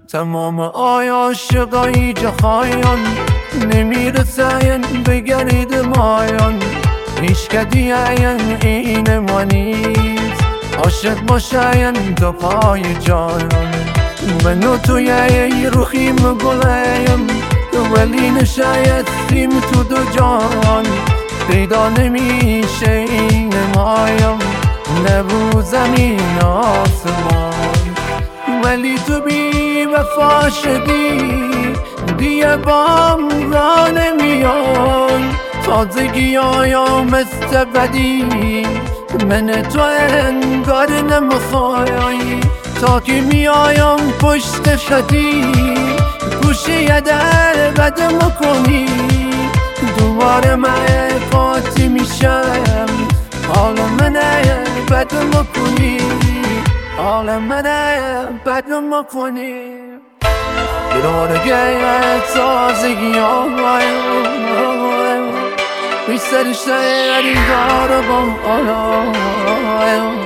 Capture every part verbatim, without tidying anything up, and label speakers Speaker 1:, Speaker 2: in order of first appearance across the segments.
Speaker 1: تمام عاشقای جهان نمیرسن بگرد مایان، هیچ کدی این ما نیست عاشق باشن تا پای جان. منو توی روخیم گلیم ولی نشایستیم تو دو جان، پیدا نمیشه این مایم نبو زمین آسمان. ولی تو بی وفا شدی دیگه بام را نمیان، تازگی آیا مثل بدی من تو انگار نمیخوای، تا که میایم پشت شدی گوشه در بد مکنی، دوباره من قاطی میشم حال منه بد مکنی، حال منه بد مکنی. برارگه تازگی آمای بیشتر شهری داره بام آلای.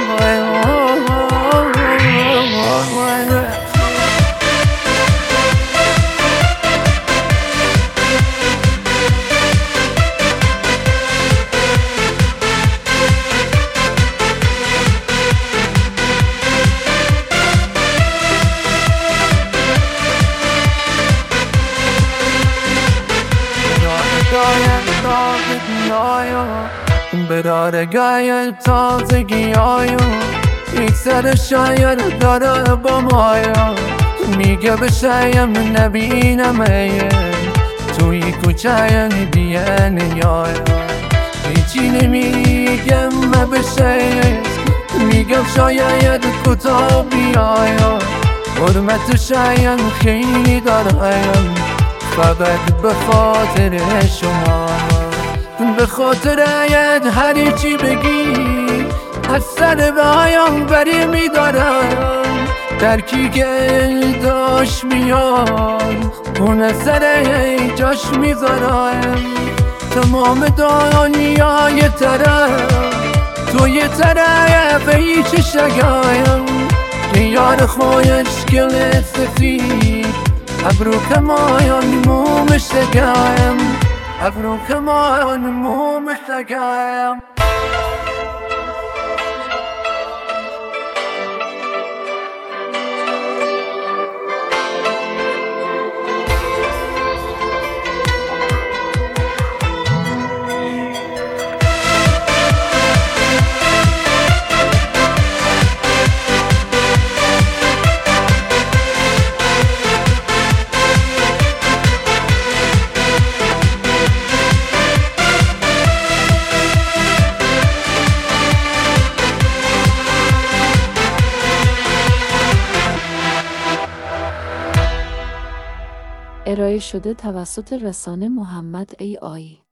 Speaker 1: برارگای تازگی آیا یک سر شاید داره با مایا، میگه بشایم نبینم ایه توی کوچه دیگه نیایا، هیچی نمیگم بشه میگم شاید کوتاه بیایا، حرمت شاید خیلی دارم فقط به خاطر شما، به خاطر هر چی بگی از سر بیان بری میدارم، درکی که داشت میاد اون سر جاش میذارم، تمام دنیا یه طرف تو یه طرف هیچ شگایم، یار خوشگل سفید ابرو کمایان مومش شگایم، ابرو کمایان مومش شگایم.
Speaker 2: ارائه شده توسط رسانه محمد ای آی